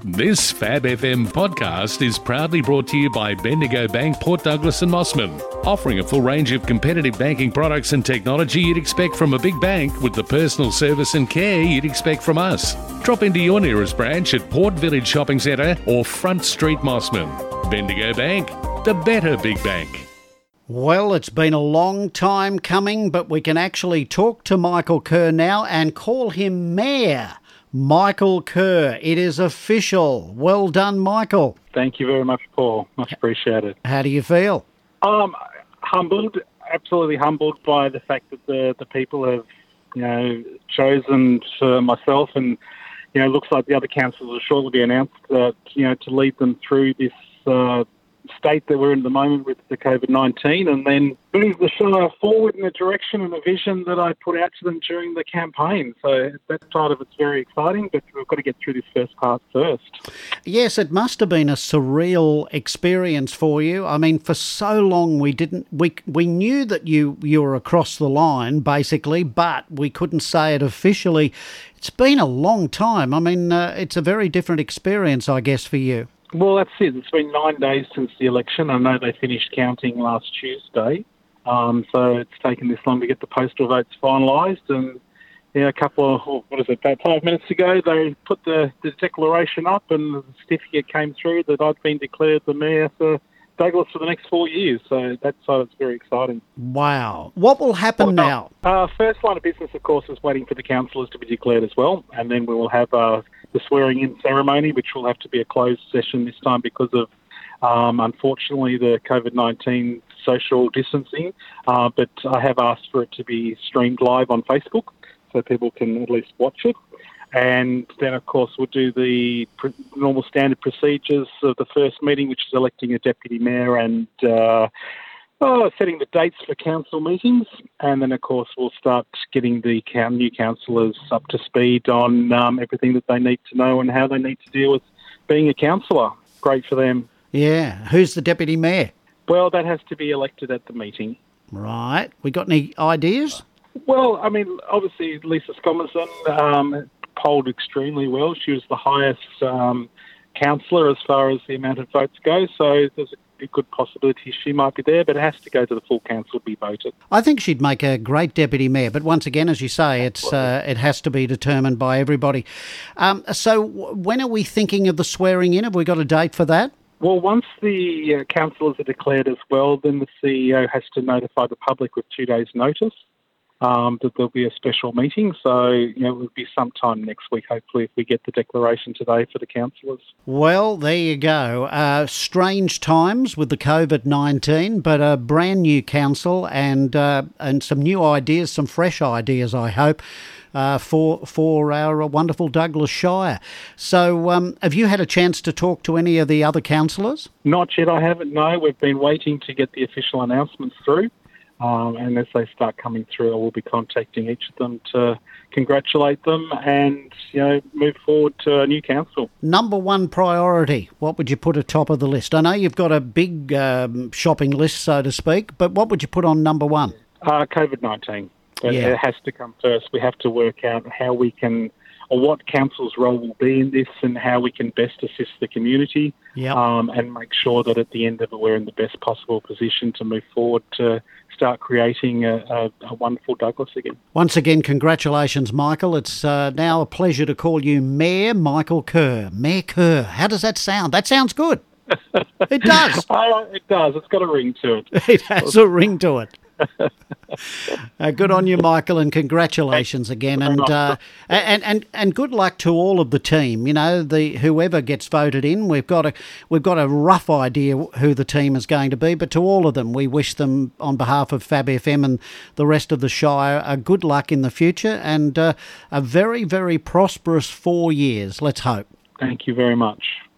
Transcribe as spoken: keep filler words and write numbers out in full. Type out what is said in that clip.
This Fab F M podcast is proudly brought to you by Bendigo Bank, Port Douglas and Mossman, offering a full range of competitive banking products and technology you'd expect from a big bank with the personal service and care you'd expect from us. Drop into your nearest branch at Port Village Shopping Centre or Front Street Mossman. Bendigo Bank, the better big bank. Well, it's been a long time coming, but we can actually talk to Michael Kerr now and call him Mayor. Michael Kerr, it is official. Well done, Michael. Thank you very much, Paul. Much appreciated. How do you feel? Um, humbled, absolutely humbled by the fact that the, the people have, you know, chosen for myself, and, you know, it looks like the other councils will shortly be announced, uh, you know, to lead them through this uh, state that we're in at the moment with the COVID nineteen, and then move the Shire forward in a direction and a vision that I put out to them during the campaign. So that side of it's very exciting, but we've got to get through this first part first. Yes, it must have been a surreal experience for you. I mean, for so long we didn't, we we knew that you, you were across the line, basically, but we couldn't say it officially. It's been a long time. I mean, uh, it's a very different experience, I guess, for you. Well, that's it. It's been nine days since the election. I know they finished counting last Tuesday, um, so it's taken this long to get the postal votes finalised. And yeah, a couple of, oh, what is it, about five minutes ago, they put the, the declaration up, and the certificate came through that I'd been declared the mayor for Douglas for the next four years. So that side is very exciting. Wow. What will happen well, now? Uh, first line of business, of course, is waiting for the councillors to be declared as well, and then we will have uh, the swearing-in ceremony, which will have to be a closed session this time because of, um, unfortunately, the COVID nineteen social distancing. Uh, but I have asked for it to be streamed live on Facebook so people can at least watch it. And then, of course, we'll do the pr- normal standard procedures of the first meeting, which is electing a deputy mayor and uh, oh, setting the dates for council meetings. And then, of course, we'll start getting the new councillors up to speed on um, everything that they need to know and how they need to deal with being a councillor. Great for them. Yeah. Who's the deputy mayor? Well, that has to be elected at the meeting. Right. We got any ideas? Well, I mean, obviously, Lisa Scomerson um, polled extremely well. She was the highest um, councillor as far as the amount of votes go, so there's a good possibility she might be there, but it has to go to the full council to be voted. I think she'd make a great deputy mayor, but once again, as you say, it's uh, it has to be determined by everybody. Um, so when are we thinking of the swearing in? Have we got a date for that? Well, once the uh, councillors are declared as well, then the C E O has to notify the public with two days' notice um, that there'll be a special meeting. So, you know, it will be sometime next week, hopefully, if we get the declaration today for the councillors. Well, there you go. Uh, strange times with the COVID nineteen, but a brand new council and uh, and some new ideas, some fresh ideas, I hope, uh, for for our wonderful Douglas Shire. So um, have you had a chance to talk to any of the other councillors? Not yet, I haven't, no. We've been waiting to get the official announcements through. Um, and as they start coming through, I will be contacting each of them to congratulate them and, you know, move forward to a new council. Number one priority, what would you put atop of the list? I know you've got a big um, shopping list, so to speak, but what would you put on number one? Uh, COVID nineteen. But Yeah. it has to come first. We have to work out how we can, or what council's role will be in this and how we can best assist the community Yep. um, and make sure that at the end of it we're in the best possible position to move forward to start creating a, a, a wonderful Douglas again. Once again, congratulations, Michael. It's uh, now a pleasure to call you Mayor Michael Kerr. Mayor Kerr. How does that sound? That sounds good. It does. Oh, it does. It's got a ring to it. It has a ring to it. uh, good on you, Michael, and congratulations again, and uh, and and and good luck to all of the team. You know, the whoever gets voted in, we've got a we've got a rough idea who the team is going to be, but to all of them, we wish them on behalf of Fab F M and the rest of the Shire a good luck in the future and uh, a very very prosperous four years. Let's hope. Thank you very much.